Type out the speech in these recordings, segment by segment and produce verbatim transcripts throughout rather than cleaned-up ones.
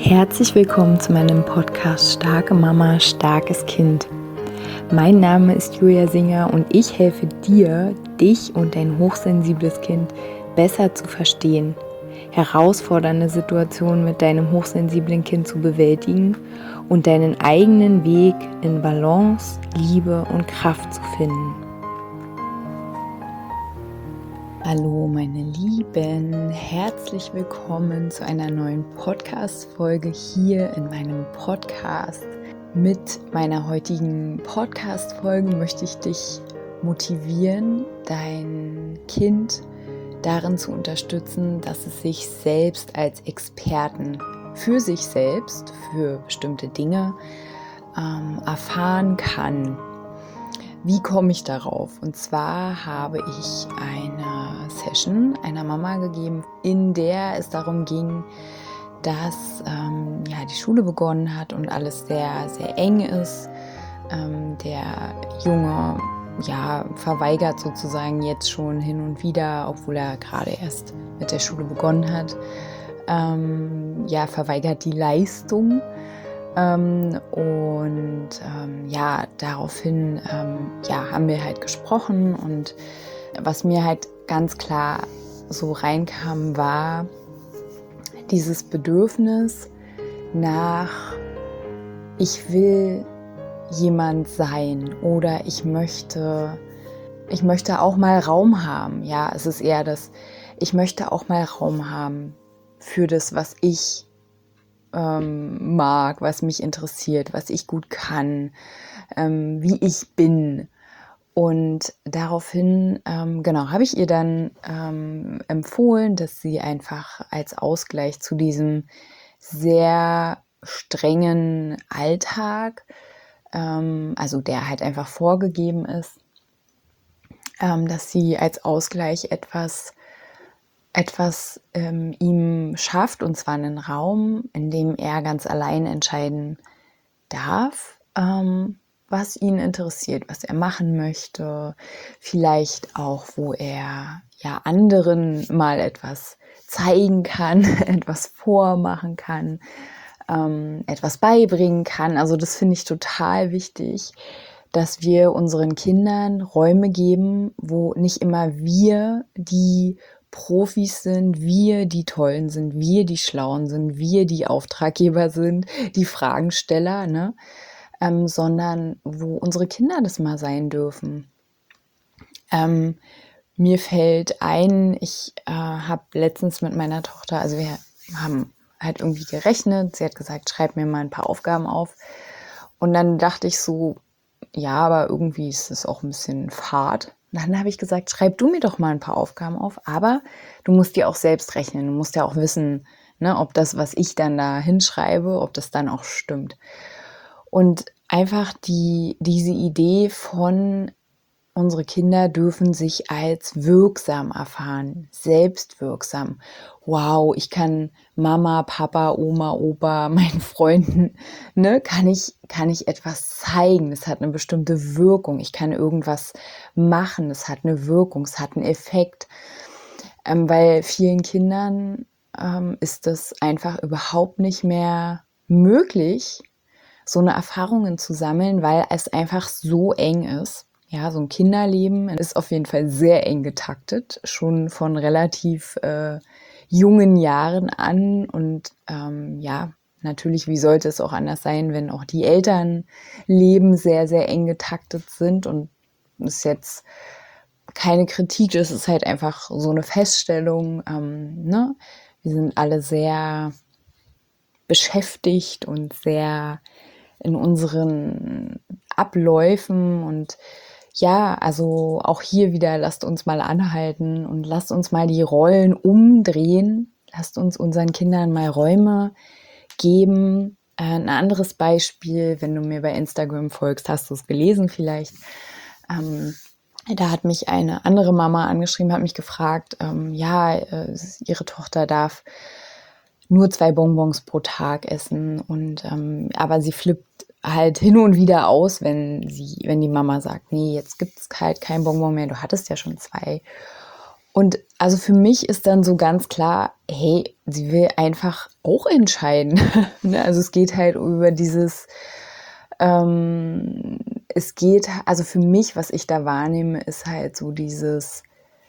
Herzlich willkommen zu meinem Podcast Starke Mama, starkes Kind. Mein Name ist Julia Singer und ich helfe dir, dich und dein hochsensibles Kind besser zu verstehen, herausfordernde Situationen mit deinem hochsensiblen Kind zu bewältigen und deinen eigenen Weg in Balance, Liebe und Kraft zu finden. Hallo meine Lieben, herzlich willkommen zu einer neuen Podcast-Folge hier in meinem Podcast. Mit meiner heutigen Podcast-Folge möchte ich dich motivieren, dein Kind darin zu unterstützen, dass es sich selbst als Experten für sich selbst, für bestimmte Dinge ähm, erfahren kann. Wie komme ich darauf? Und zwar habe ich eine Session einer Mama gegeben, in der es darum ging, dass ähm, ja, die Schule begonnen hat und alles sehr, sehr eng ist. Ähm, der Junge ja, verweigert sozusagen jetzt schon hin und wieder, obwohl er gerade erst mit der Schule begonnen hat, ähm, ja, verweigert die Leistung. Ähm, und ähm, ja, daraufhin ähm, ja, haben wir halt gesprochen und was mir halt ganz klar so reinkam, war dieses Bedürfnis nach, ich will jemand sein oder ich möchte, ich möchte auch mal Raum haben. Ja, es ist eher das, ich möchte auch mal Raum haben für das, was ich Ähm, mag, was mich interessiert, was ich gut kann, ähm, wie ich bin. Und daraufhin, ähm, genau, habe ich ihr dann ähm, empfohlen, dass sie einfach als Ausgleich zu diesem sehr strengen Alltag, ähm, also der halt einfach vorgegeben ist, ähm, dass sie als Ausgleich etwas etwas ähm, ihm schafft, und zwar einen Raum, in dem er ganz allein entscheiden darf, ähm, was ihn interessiert, was er machen möchte, vielleicht auch, wo er ja anderen mal etwas zeigen kann, etwas vormachen kann, ähm, etwas beibringen kann. Also das finde ich total wichtig, dass wir unseren Kindern Räume geben, wo nicht immer wir die Profis sind, wir die Tollen sind, wir die Schlauen sind, wir die Auftraggeber sind, die Fragensteller, ne? Ähm, sondern wo unsere Kinder das mal sein dürfen. Ähm, mir fällt ein, ich äh, habe letztens mit meiner Tochter, also wir haben halt irgendwie gerechnet, sie hat gesagt, schreib mir mal ein paar Aufgaben auf. Und dann dachte ich so, ja, aber irgendwie ist es auch ein bisschen fad. Dann habe ich gesagt, schreib du mir doch mal ein paar Aufgaben auf, aber du musst dir auch selbst rechnen. Du musst ja auch wissen, ne, ob das, was ich dann da hinschreibe, ob das dann auch stimmt. Und einfach die, diese Idee von, unsere Kinder dürfen sich als wirksam erfahren, selbstwirksam. Wow, ich kann Mama, Papa, Oma, Opa, meinen Freunden, ne, kann ich, kann ich etwas zeigen. Es hat eine bestimmte Wirkung. Ich kann irgendwas machen. Es hat eine Wirkung. Es hat einen Effekt. Ähm, weil vielen Kindern ähm, ist es einfach überhaupt nicht mehr möglich, so eine Erfahrungen zu sammeln, weil es einfach so eng ist. Ja, so ein Kinderleben ist auf jeden Fall sehr eng getaktet, schon von relativ äh, jungen Jahren an. Und ähm, ja, natürlich, wie sollte es auch anders sein, wenn auch die Elternleben sehr, sehr eng getaktet sind. Und das ist jetzt keine Kritik, das ist halt einfach so eine Feststellung. Ähm, ne? Wir sind alle sehr beschäftigt und sehr in unseren Abläufen und ja, also auch hier wieder, lasst uns mal anhalten und lasst uns mal die Rollen umdrehen. Lasst uns unseren Kindern mal Räume geben. Ein anderes Beispiel, wenn du mir bei Instagram folgst, hast du es gelesen vielleicht. Ähm, da hat mich eine andere Mama angeschrieben, hat mich gefragt, ähm, ja, äh, ihre Tochter darf nur zwei Bonbons pro Tag essen und ähm, aber sie flippt halt hin und wieder aus, wenn sie, wenn die Mama sagt, nee, jetzt gibt es halt kein Bonbon mehr, du hattest ja schon zwei. Und also für mich ist dann so ganz klar, hey, sie will einfach auch entscheiden. Also es geht halt über dieses, ähm, es geht, also für mich, was ich da wahrnehme, ist halt so dieses,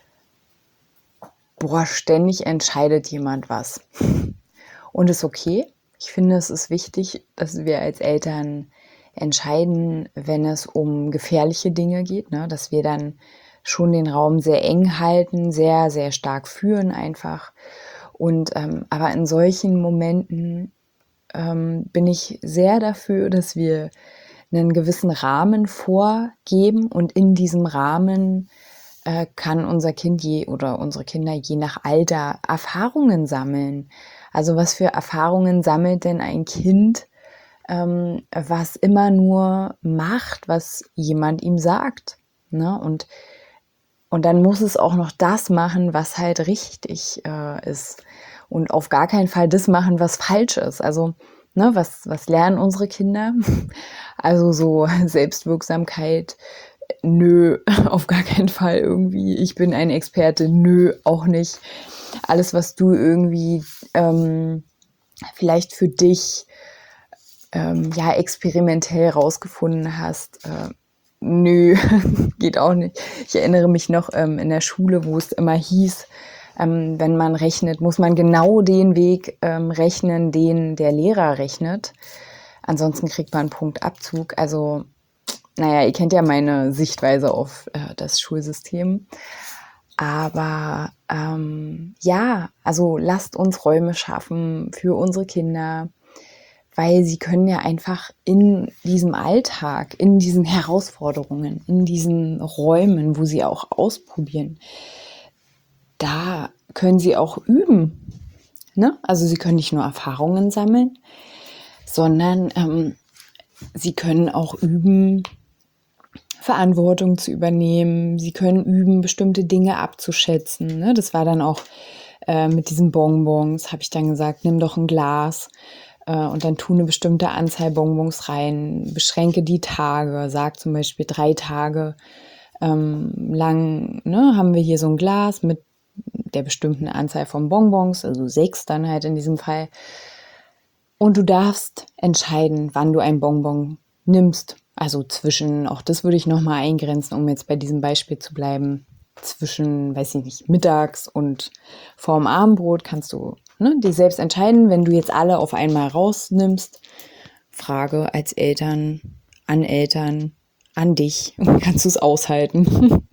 boah, ständig entscheidet jemand was. Und ist okay. Ich finde, es ist wichtig, dass wir als Eltern entscheiden, wenn es um gefährliche Dinge geht, ne? Dass wir dann schon den Raum sehr eng halten, sehr, sehr stark führen einfach. Und ähm, aber in solchen Momenten ähm, bin ich sehr dafür, dass wir einen gewissen Rahmen vorgeben und in diesem Rahmen äh, kann unser Kind je oder unsere Kinder je nach Alter Erfahrungen sammeln. Also was für Erfahrungen sammelt denn ein Kind, ähm, was immer nur macht, was jemand ihm sagt, ne? Und und dann muss es auch noch das machen, was halt richtig äh, ist. Und auf gar keinen Fall das machen, was falsch ist. Also, ne, was, was lernen unsere Kinder? Also so Selbstwirksamkeit, nö, auf gar keinen Fall irgendwie. Ich bin ein Experte, nö, auch nicht. Alles, was du irgendwie ähm, vielleicht für dich ähm, ja experimentell rausgefunden hast, äh, nö, geht auch nicht. Ich erinnere mich noch ähm, in der Schule, wo es immer hieß, ähm, wenn man rechnet, muss man genau den Weg ähm, rechnen, den der Lehrer rechnet. Ansonsten kriegt man einen Punktabzug. Also, naja, ihr kennt ja meine Sichtweise auf äh, das Schulsystem. Aber ähm, ja, also lasst uns Räume schaffen für unsere Kinder, weil sie können ja einfach in diesem Alltag, in diesen Herausforderungen, in diesen Räumen, wo sie auch ausprobieren, da können sie auch üben. Ne? Also sie können nicht nur Erfahrungen sammeln, sondern ähm, sie können auch üben, Verantwortung zu übernehmen. Sie können üben, bestimmte Dinge abzuschätzen. Ne? Das war dann auch äh, mit diesen Bonbons, habe ich dann gesagt, nimm doch ein Glas und dann tu eine bestimmte Anzahl Bonbons rein, beschränke die Tage, sag zum Beispiel drei Tage ähm, lang, ne, haben wir hier so ein Glas mit der bestimmten Anzahl von Bonbons, also sechs dann halt in diesem Fall. Und du darfst entscheiden, wann du ein Bonbon nimmst. Also zwischen, auch das würde ich nochmal eingrenzen, um jetzt bei diesem Beispiel zu bleiben, zwischen, weiß ich nicht, mittags und vorm Abendbrot kannst du ne, dir selbst entscheiden, wenn du jetzt alle auf einmal rausnimmst. Frage als Eltern, an Eltern, an dich, kannst du es aushalten?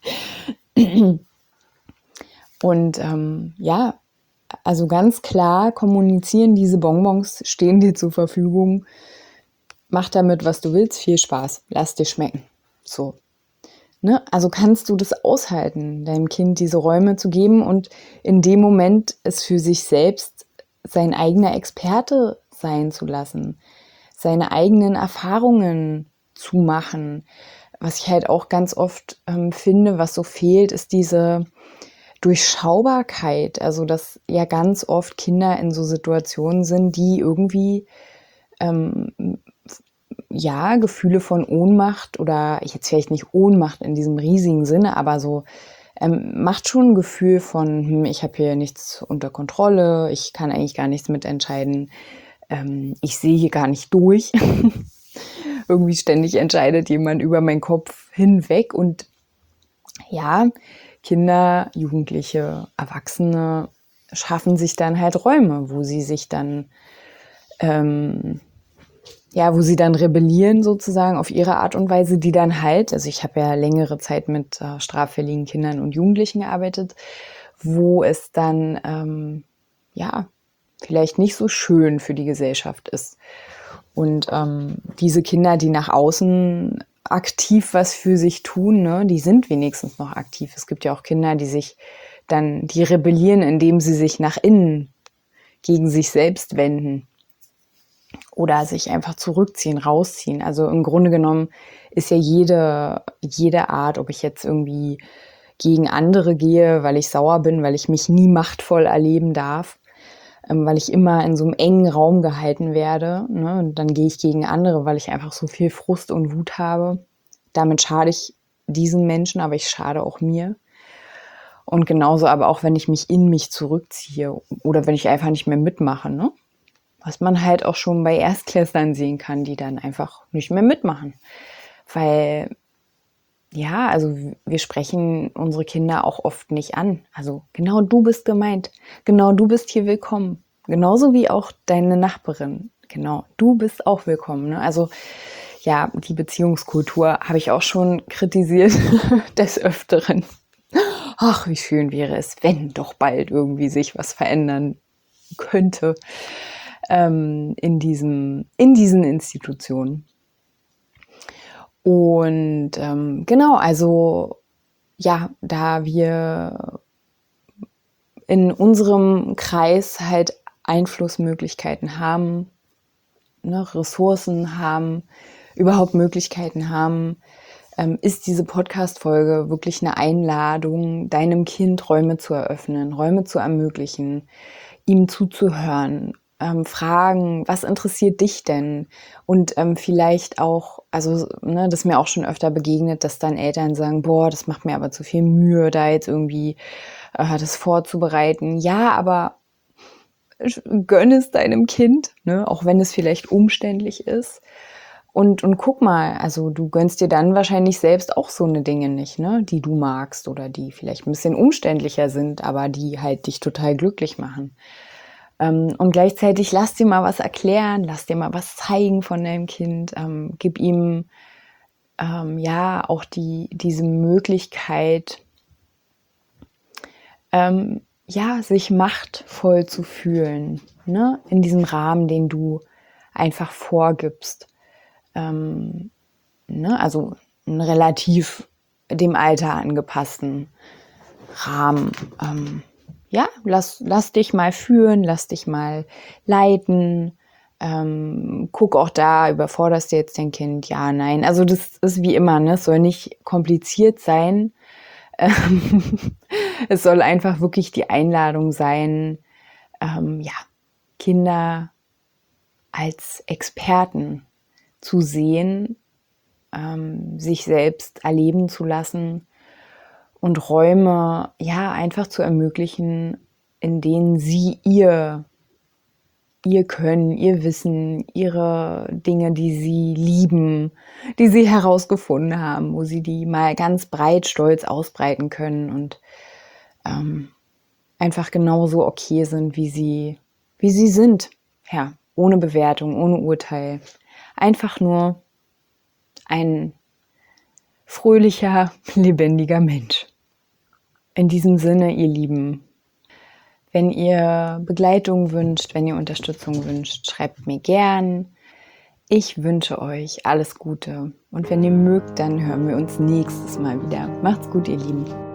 Und ähm, ja, also ganz klar kommunizieren, diese Bonbons stehen dir zur Verfügung. Mach damit, was du willst, viel Spaß, lass dir schmecken. So. Ne? Also kannst du das aushalten, deinem Kind diese Räume zu geben und in dem Moment es für sich selbst sein eigener Experte sein zu lassen, seine eigenen Erfahrungen zu machen. Was ich halt auch ganz oft ähm, finde, was so fehlt, ist diese Durchschaubarkeit. Also dass ja ganz oft Kinder in so Situationen sind, die irgendwie ähm, ja, Gefühle von Ohnmacht oder jetzt vielleicht nicht Ohnmacht in diesem riesigen Sinne, aber so ähm, macht schon ein Gefühl von, hm, ich habe hier nichts unter Kontrolle, ich kann eigentlich gar nichts mitentscheiden, ähm, ich sehe hier gar nicht durch. Irgendwie ständig entscheidet jemand über meinen Kopf hinweg und ja, Kinder, Jugendliche, Erwachsene schaffen sich dann halt Räume, wo sie sich dann ähm, ja, wo sie dann rebellieren sozusagen auf ihre Art und Weise, die dann halt, also ich habe ja längere Zeit mit äh, straffälligen Kindern und Jugendlichen gearbeitet, wo es dann, ähm, ja, vielleicht nicht so schön für die Gesellschaft ist. Und ähm, diese Kinder, die nach außen aktiv was für sich tun, ne, die sind wenigstens noch aktiv. Es gibt ja auch Kinder, die sich dann, die rebellieren, indem sie sich nach innen gegen sich selbst wenden. Oder sich einfach zurückziehen, rausziehen. Also im Grunde genommen ist ja jede, jede Art, ob ich jetzt irgendwie gegen andere gehe, weil ich sauer bin, weil ich mich nie machtvoll erleben darf, ähm, weil ich immer in so einem engen Raum gehalten werde. Ne? Und dann gehe ich gegen andere, weil ich einfach so viel Frust und Wut habe. Damit schade ich diesen Menschen, aber ich schade auch mir. Und genauso aber auch, wenn ich mich in mich zurückziehe oder wenn ich einfach nicht mehr mitmache, ne? Was man halt auch schon bei Erstklässlern sehen kann, die dann einfach nicht mehr mitmachen. Weil, ja, also wir sprechen unsere Kinder auch oft nicht an. Also genau du bist gemeint, genau du bist hier willkommen. Genauso wie auch deine Nachbarin. Genau, du bist auch willkommen. Ne? Also ja, die Beziehungskultur habe ich auch schon kritisiert des Öfteren. Ach, wie schön wäre es, wenn doch bald irgendwie sich was verändern könnte ähm, in, diesem, in diesen Institutionen. Und ähm, genau, also ja, da wir in unserem Kreis halt Einflussmöglichkeiten haben, ne, Ressourcen haben, überhaupt Möglichkeiten haben, ähm, ist diese Podcast-Folge wirklich eine Einladung, deinem Kind Räume zu eröffnen, Räume zu ermöglichen, ihm zuzuhören, ähm, fragen, was interessiert dich denn? Und ähm, vielleicht auch, also ne, das ist mir auch schon öfter begegnet, dass dann Eltern sagen, boah, das macht mir aber zu viel Mühe, da jetzt irgendwie äh, das vorzubereiten. Ja, aber gönn es deinem Kind, ne, auch wenn es vielleicht umständlich ist. Und, und guck mal, also du gönnst dir dann wahrscheinlich selbst auch so eine Dinge nicht, ne, die du magst oder die vielleicht ein bisschen umständlicher sind, aber die halt dich total glücklich machen. Ähm, und gleichzeitig lass dir mal was erklären, lass dir mal was zeigen von deinem Kind, ähm, gib ihm ähm, ja auch die, diese Möglichkeit, ähm, ja, sich machtvoll zu fühlen, ne, in diesem Rahmen, den du einfach vorgibst. Ähm, ne, also einen relativ dem Alter angepassten Rahmen. Ähm, ja, lass, lass dich mal führen, lass dich mal leiten. Ähm, guck auch da, überforderst du jetzt dein Kind? Ja, nein. Also das ist wie immer, ne? Es soll nicht kompliziert sein. Ähm, es soll einfach wirklich die Einladung sein, ähm, ja, Kinder als Experten zu sehen, ähm, sich selbst erleben zu lassen und Räume, ja, einfach zu ermöglichen, in denen sie ihr, ihr Können, ihr Wissen, ihre Dinge, die sie lieben, die sie herausgefunden haben, wo sie die mal ganz breit, stolz ausbreiten können und ähm, einfach genauso okay sind, wie sie, wie sie sind. Ja, ohne Bewertung, ohne Urteil. Einfach nur ein fröhlicher, lebendiger Mensch. In diesem Sinne, ihr Lieben, wenn ihr Begleitung wünscht, wenn ihr Unterstützung wünscht, schreibt mir gern. Ich wünsche euch alles Gute und wenn ihr mögt, dann hören wir uns nächstes Mal wieder. Macht's gut, ihr Lieben.